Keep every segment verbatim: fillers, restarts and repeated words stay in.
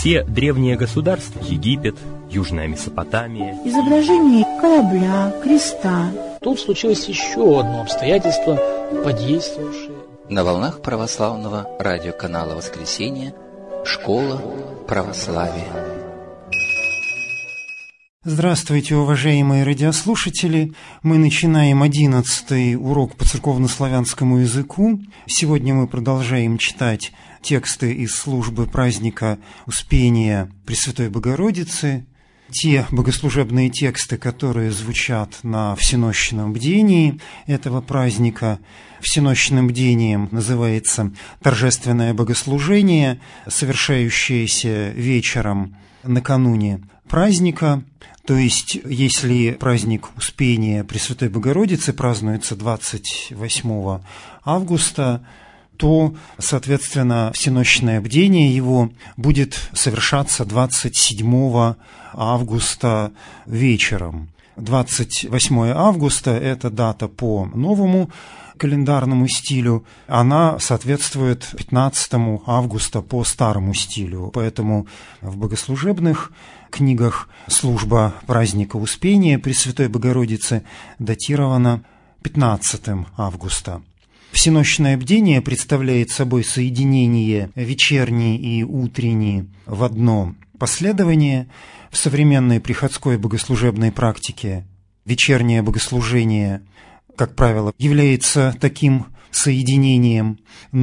Все древние государства – Египет, Южная Месопотамия. Изображение корабля, креста. Тут случилось еще одно обстоятельство, подействовавшее. На волнах православного радиоканала «Воскресенье» «Школа православия». Здравствуйте, уважаемые радиослушатели! Мы начинаем одиннадцатый урок по церковнославянскому языку. Сегодня мы продолжаем читать тексты из службы праздника Успения Пресвятой Богородицы. Те богослужебные тексты, которые звучат на всенощном бдении этого праздника. Всенощным бдением называется торжественное богослужение, совершающееся вечером накануне праздника. То есть, если праздник Успения Пресвятой Богородицы празднуется двадцать восьмого августа, то, соответственно, всенощное бдение его будет совершаться двадцать седьмого августа вечером. двадцать восьмого августа – это дата по новому календарному стилю, она соответствует пятнадцатому августа по старому стилю. Поэтому в богослужебных книгах служба праздника Успения Пресвятой Богородицы датирована пятнадцатого августа. Всенощное бдение представляет собой соединение вечерней и утренней в одно последование. В современной приходской богослужебной практике вечернее богослужение, как правило, является таким соединением,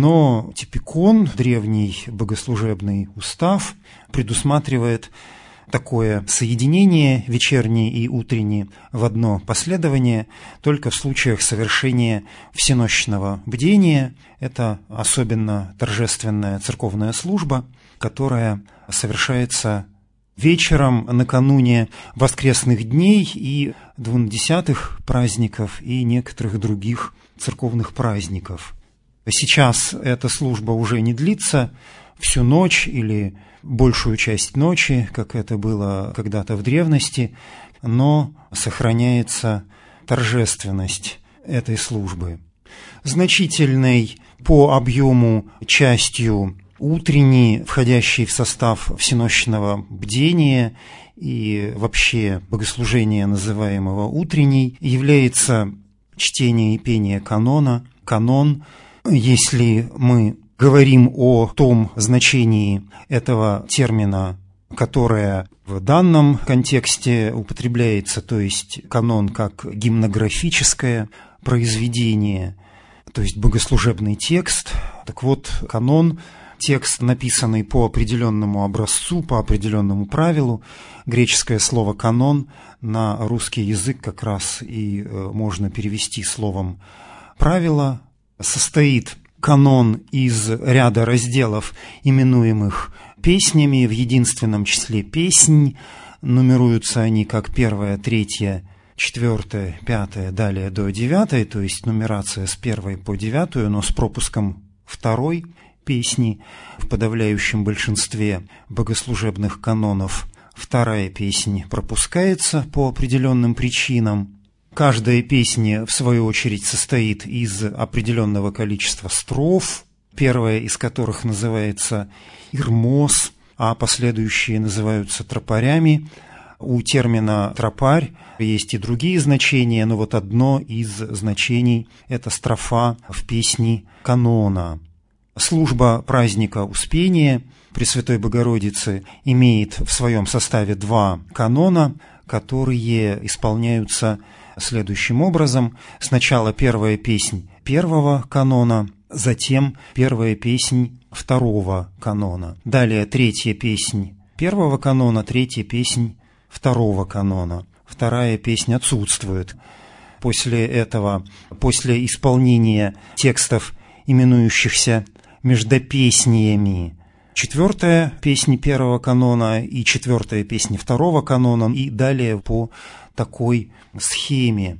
но типикон, древний богослужебный устав, предусматривает такое соединение вечернее и утреннее в одно последование только в случаях совершения всенощного бдения. Это особенно торжественная церковная служба, которая совершается вечером накануне воскресных дней и двунадесятых праздников и некоторых других церковных праздников. Сейчас эта служба уже не длится всю ночь или большую часть ночи, как это было когда-то в древности, но сохраняется торжественность этой службы. Значительной по объему частью утренней, входящей в состав всенощного бдения и вообще богослужения, называемого утренней, является чтение и пение канона. Канон, если мы говорим о том значении этого термина, которое в данном контексте употребляется, то есть канон как гимнографическое произведение, то есть богослужебный текст. Так вот, канон – текст, написанный по определенному образцу, по определенному правилу. Греческое слово «канон» на русский язык как раз и можно перевести словом «правило». Состоит канон из ряда разделов, именуемых песнями, в единственном числе песнь. Нумеруются они как первая, третья, четвертая, пятая, далее до девятой, то есть нумерация с первой по девятую, но с пропуском второй песни. В подавляющем большинстве богослужебных канонов вторая песня пропускается по определенным причинам. Каждая песня, в свою очередь, состоит из определенного количества строф, первая из которых называется ирмос, а последующие называются тропарями. У термина «тропарь» есть и другие значения, но вот одно из значений – это строфа в песне канона. Служба праздника Успения Пресвятой Богородицы имеет в своем составе два канона, которые исполняются следующим образом. Сначала первая песнь первого канона, затем первая песнь второго канона. Далее третья песнь первого канона, третья песнь второго канона. Вторая песня отсутствует. После этого, после исполнения текстов, именующихся междопесниями, четвертая песня первого канона и четвертая песня второго канона, и далее по такой схеме.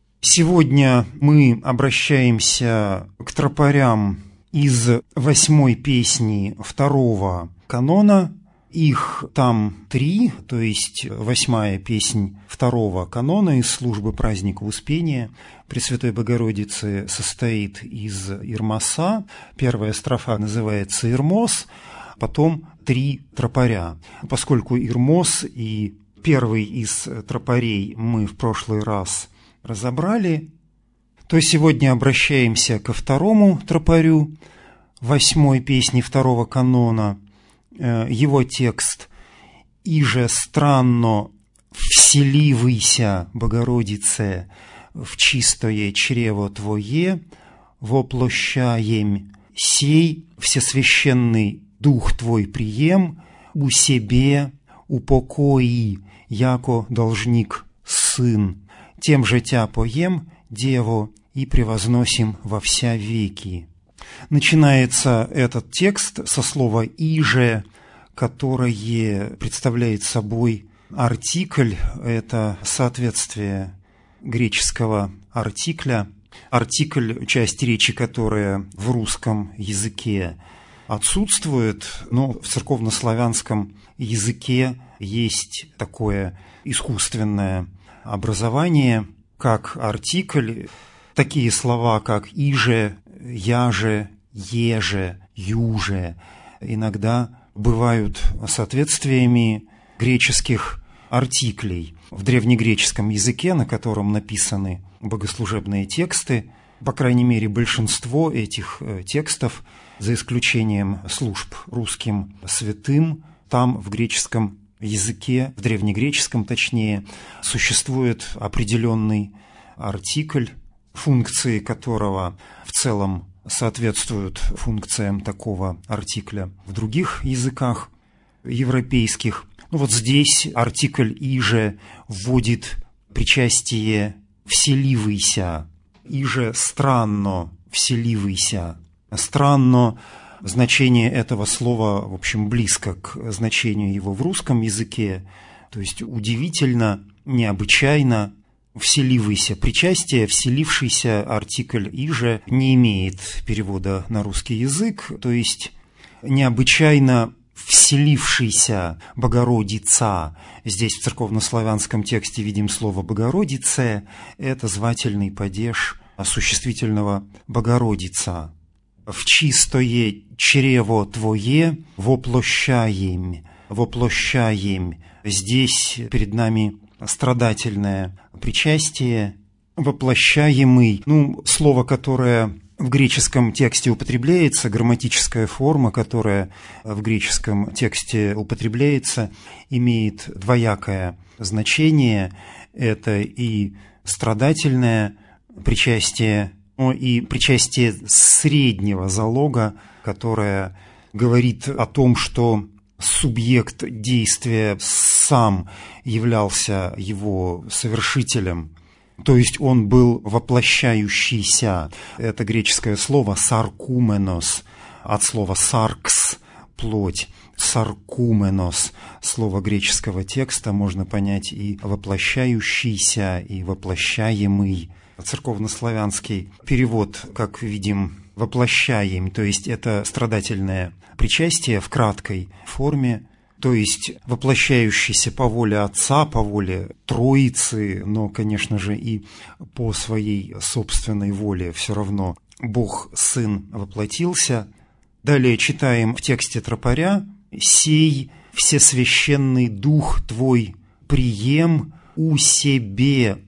Сегодня мы обращаемся к тропарям из восьмой песни второго канона. Их там три, то есть восьмая песнь второго канона из службы праздника Успения Пресвятой Богородицы состоит из ирмоса. Первая строфа называется ирмос, потом три тропаря. Поскольку Ирмос и первый из тропарей мы в прошлый раз разобрали, то сегодня обращаемся ко второму тропарю восьмой песни второго канона. Его текст «Иже странно вселивайся, Богородице, в чистое чрево Твое, воплощаем сей всесвященный Дух Твой прием, у себе упокои, яко должник сын, тем же Тя поем, Дево, и превозносим во вся веки». Начинается этот текст со слова «иже», которое представляет собой артикль, это соответствие греческого артикля. Артикль – часть речи, которая в русском языке отсутствует, но в церковнославянском языке есть такое искусственное образование, как артикль. Такие слова, как «иже», «яже», «еже», «юже» иногда бывают соответствиями греческих артиклей. В древнегреческом языке, на котором написаны богослужебные тексты, по крайней мере, большинство этих текстов, за исключением служб русским святым, там в греческом языке, в древнегреческом точнее, существует определенный артикль, функции которого в целом соответствуют функциям такого артикля в других языках европейских. Ну вот здесь артикль «иже» вводит причастие «вселивайся», «иже странно вселивайся». Странно, значение этого слова, в общем, близко к значению его в русском языке, то есть удивительно, необычайно. «Вселивайся». Причастие, вселившийся, артикль «иже» не имеет перевода на русский язык, то есть необычайно вселившийся Богородица. Здесь в церковнославянском тексте видим слово «Богородице», это звательный падеж существительного «Богородица». «В чистое чрево Твое воплощаем», воплощаем. Здесь перед нами страдательное причастие, воплощаемый, ну, слово, которое в греческом тексте употребляется, грамматическая форма, которая в греческом тексте употребляется, имеет двоякое значение. Это и страдательное причастие, но и причастие среднего залога, которое говорит о том, что субъект действия сам являлся его совершителем, то есть он был воплощающийся. Это греческое слово «саркуменос», от слова «саркс» – плоть, «саркуменос». Слово греческого текста можно понять и воплощающийся, и воплощаемый. Церковнославянский перевод, как видим, воплощаем, то есть это страдательное причастие в краткой форме, то есть воплощающийся по воле Отца, по воле Троицы, но, конечно же, и по своей собственной воле все равно Бог Сын воплотился. Далее читаем в тексте тропаря: «Сей всесвященный Дух Твой прием у себе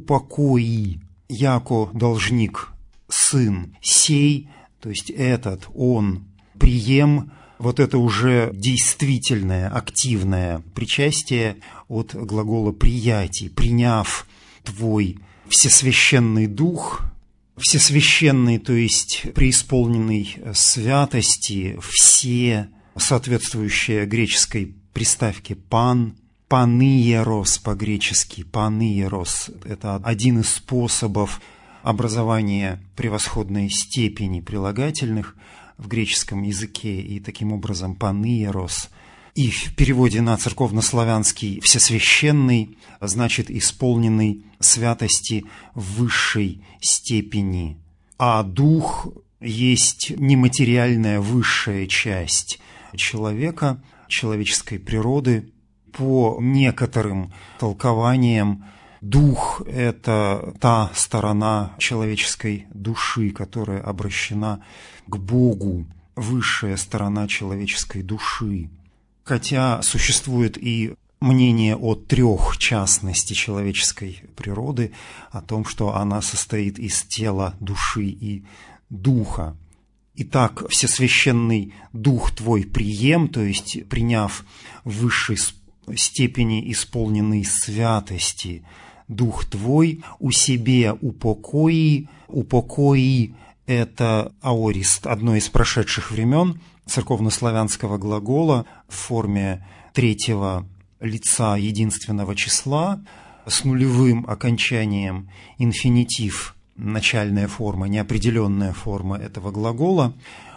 упокои, яко должник Сын». Сей, то есть этот, он, прием, вот это уже действительное, активное причастие от глагола «приятий», приняв Твой всесвященный Дух, всесвященный, то есть преисполненный святости, все, соответствующее греческой приставке «пан», «паниерос» по-гречески, «паниерос» – это один из способов образования превосходной степени прилагательных в греческом языке, и таким образом «паниерос». И в переводе на церковнославянский «всесвященный» значит «исполненный святости в высшей степени». А дух есть нематериальная высшая часть человека, человеческой природы. По некоторым толкованиям дух – это та сторона человеческой души, которая обращена к Богу. высшая сторона человеческой души. Хотя существует и мнение о трехчастности человеческой природы, о том, что она состоит из тела, души и духа. Итак, всесвященный Дух Твой прием, то есть приняв в высшей степени исполненной святости Дух Твой, у себе упокои, упокои – это аорист, одно из прошедших времен церковнославянского глагола в форме третьего лица единственного числа с нулевым окончанием инфинитив, начальная форма, неопределенная форма этого глагола.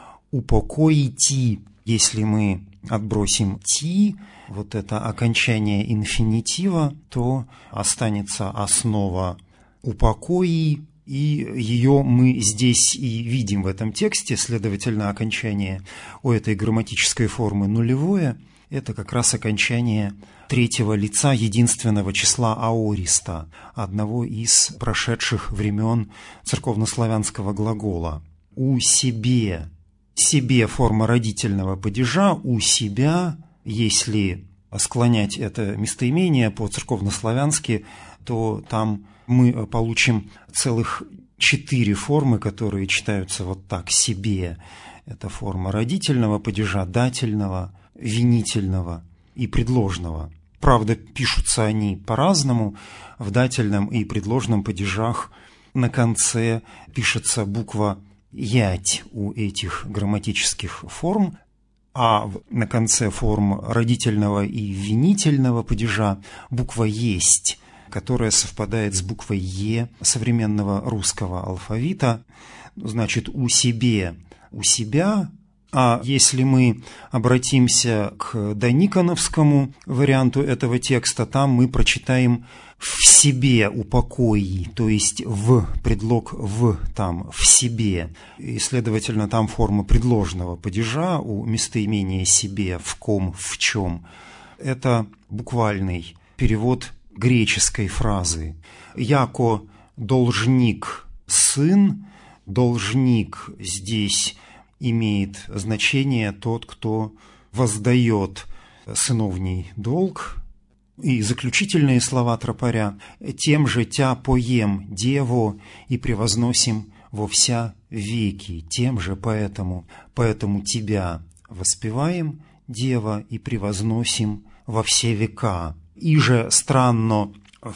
Упокоити, если мы отбросим ти, вот это окончание инфинитива, то останется основа упокои, и ее мы здесь и видим в этом тексте, следовательно, окончание у этой грамматической формы нулевое – это как раз окончание третьего лица единственного числа аориста, одного из прошедших времен церковнославянского глагола. У себе, себе форма родительного падежа, у себя, если склонять это местоимение по-церковнославянски, то там мы получим целых четыре формы, которые читаются вот так: себе. Это форма родительного падежа, дательного, винительного и предложного. Правда, пишутся они по-разному. В дательном и предложном падежах на конце пишется буква «ять» у этих грамматических форм, а на конце форм родительного и винительного падежа буква «есть», которая совпадает с буквой «е» современного русского алфавита. Значит, у себе, у себя. А если мы обратимся к дониконовскому варианту этого текста, там мы прочитаем «в себе упокои», то есть «в», предлог «в» там, «в себе». И, следовательно, там форма предложного падежа у местоимения «себе», «в ком», «в чем». Это буквальный перевод греческой фразы. «Яко должник сын», должник здесь имеет значение тот, кто воздает сыновний долг. И заключительные слова тропаря: «Тем же тя поем, дево, и превозносим во вся веки». Тем же поэтому, поэтому тебя воспеваем, дева, и превозносим во все века. И же странно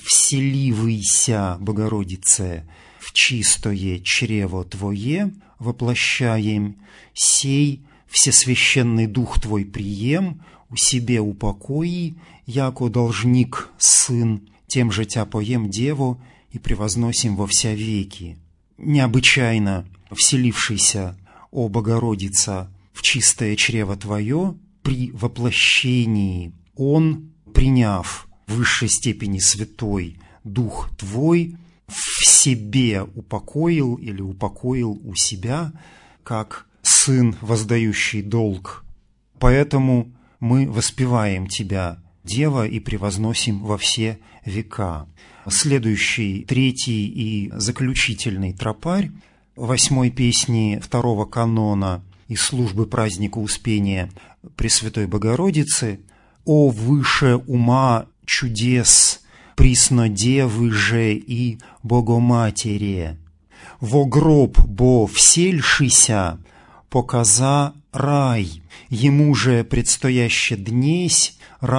вселивайся, Богородице, в чистое чрево Твое, воплощаем сей всесвященный Дух Твой прием, у себе упокои, яко должник сын, тем же тя поем, деву, и превозносим во вся веки. Необычайно вселившийся, о Богородица, в чистое чрево Твое, при воплощении Он, приняв в высшей степени святой Дух Твой, в себе упокоил или упокоил у себя, как сын, воздающий долг. Поэтому мы воспеваем Тебя, Дева, и превозносим во все века. Следующий, третий и заключительный тропарь восьмой песни второго канона из службы праздника Успения Пресвятой Богородицы: «О выше ума чудес, присно Девы же и Богоматере, во гроб бо всельшися, показа рай, ему же предстояще днесь,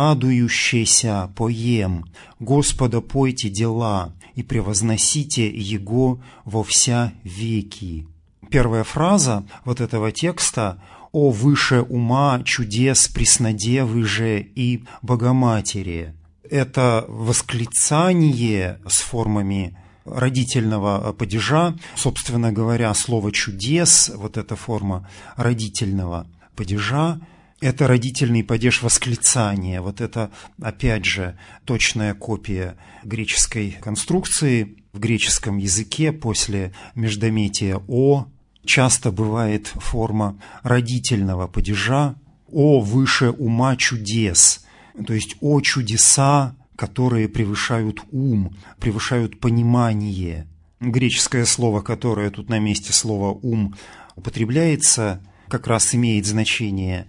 радующийся поем, Господа пойте дела, и превозносите Его во вся веки». Первая фраза вот этого текста: «О выше ума чудес преснодевы же и Богоматере». Это восклицание с формами родительного падежа. Собственно говоря, слово «чудес», вот эта форма родительного падежа, это родительный падеж восклицания. Вот это, опять же, точная копия греческой конструкции. В греческом языке после междометия «о» часто бывает форма родительного падежа: «О выше ума чудес», то есть «о чудеса, которые превышают ум, превышают понимание». Греческое слово, которое тут на месте слова «ум» употребляется, как раз имеет значение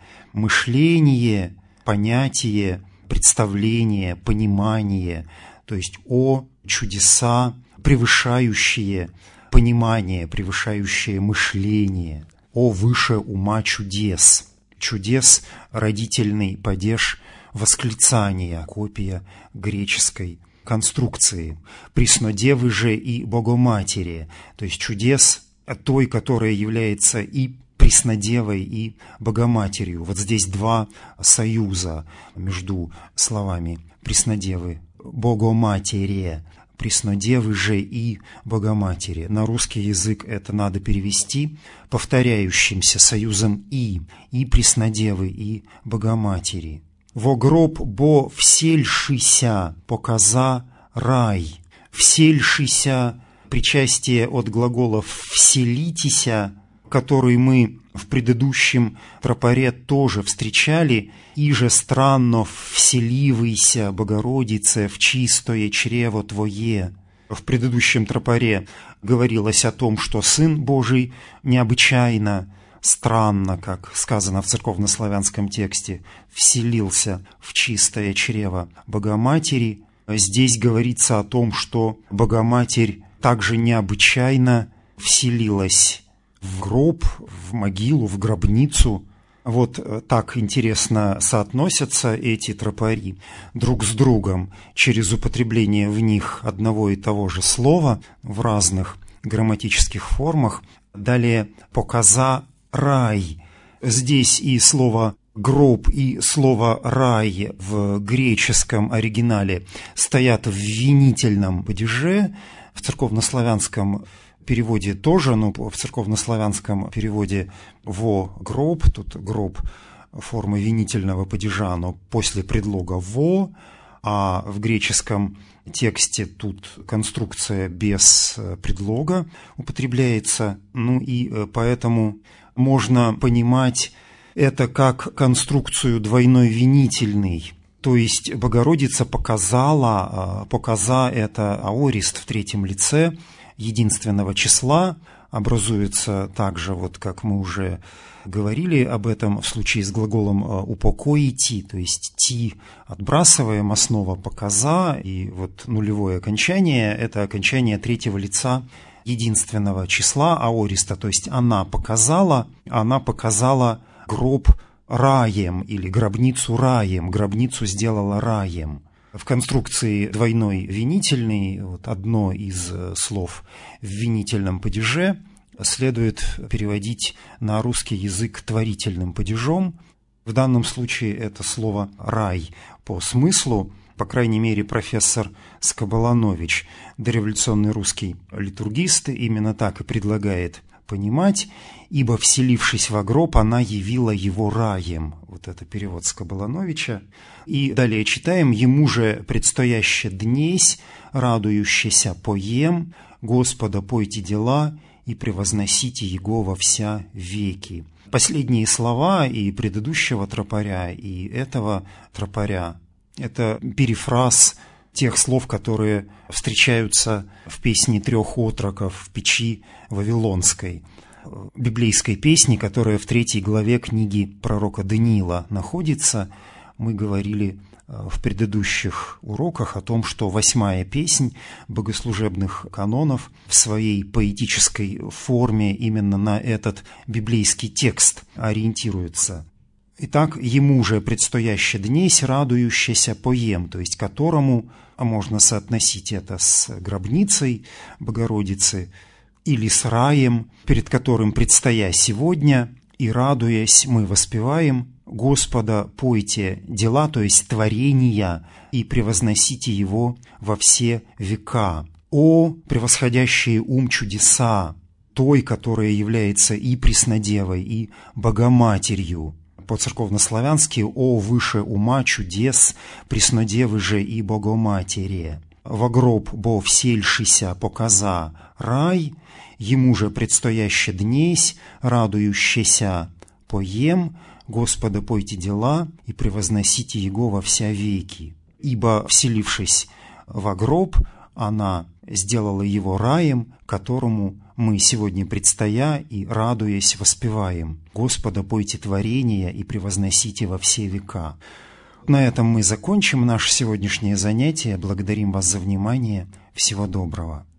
мышление, понятие, представление, понимание, то есть о чудеса, превышающие понимание, превышающее мышление, о выше ума чудес. Чудес – родительный падеж восклицания, копия греческой конструкции. Преснодевы же и Богоматери, то есть чудес той, которая является и Преснодевой, и Богоматерью. Вот здесь два союза между словами Преснодевы, Богоматере, Преснодевы же и Богоматери. На русский язык это надо перевести повторяющимся союзом «и», и Преснодевы, и Богоматери. «Во гроб бо всельшися показа рай». «Всельшися» – причастие от глаголов «вселитися», который мы в предыдущем тропаре тоже встречали, «Иже странно вселивайся, Богородице, в чистое чрево Твое». В предыдущем тропаре говорилось о том, что Сын Божий необычайно, странно, как сказано в церковнославянском тексте, вселился в чистое чрево Богоматери. Здесь говорится о том, что Богоматерь также необычайно вселилась в гроб, в могилу, в гробницу. Вот так интересно соотносятся эти тропари друг с другом через употребление в них одного и того же слова в разных грамматических формах. Далее «показа рай». Здесь и слово «гроб», и слово «рай» в греческом оригинале стоят в винительном падеже, в церковнославянском переводе тоже, но в церковнославянском переводе «во гроб», тут гроб формы винительного падежа, но после предлога «во», а в греческом тексте тут конструкция без предлога употребляется, ну и поэтому можно понимать это как конструкцию двойной винительный. То есть Богородица показала, показа – это аорист в третьем лице, единственного числа, образуется также, вот как мы уже говорили об этом в случае с глаголом «упокоити», то есть «ти» отбрасываем, основа «показа», и вот нулевое окончание – это окончание третьего лица единственного числа аориста, то есть она показала, она показала гроб раем или гробницу раем, гробницу сделала раем. В конструкции двойной винительный, вот одно из слов в винительном падеже следует переводить на русский язык творительным падежом. В данном случае это слово «рай» по смыслу, по крайней мере, профессор Скоболанович, дореволюционный русский литургист, именно так и предлагает понимать, ибо, вселившись во гроб, она явила его раем. Вот это перевод Скоболановича. И далее читаем: «Ему же предстояще днесь, радующийся поем, Господа пойте дела и превозносите Его во вся веки». Последние слова и предыдущего тропаря, и этого тропаря – это перефраз тех слов, которые встречаются в песне трех отроков в печи Вавилонской, библейской песни, которая в третьей главе книги пророка Даниила находится. Мы говорили в предыдущих уроках о том, что восьмая песнь богослужебных канонов в своей поэтической форме именно на этот библейский текст ориентируется. Итак, ему же предстояще днесь, радующийся поем, то есть которому, а можно соотносить это с гробницей Богородицы, или с раем, перед которым, предстоя сегодня, и радуясь, мы воспеваем Господа, пойте дела, то есть творения, и превозносите Его во все века. О, превосходящие ум чудеса, той, которая является и Преснодевой, и Богоматерью. По-церковнославянски «О выше ума чудес, Преснодевы же и Богоматери». «Во гроб бо всельшися показа рай, ему же предстояще днесь, радующийся поем, Господа пойте дела и превозносите Его во вся веки. Ибо, вселившись во гроб, она сделала его раем, которому мы сегодня, предстоя и радуясь, воспеваем: «Господа, пойте творения и превозносите во все века». На этом мы закончим наше сегодняшнее занятие. Благодарим вас за внимание. Всего доброго.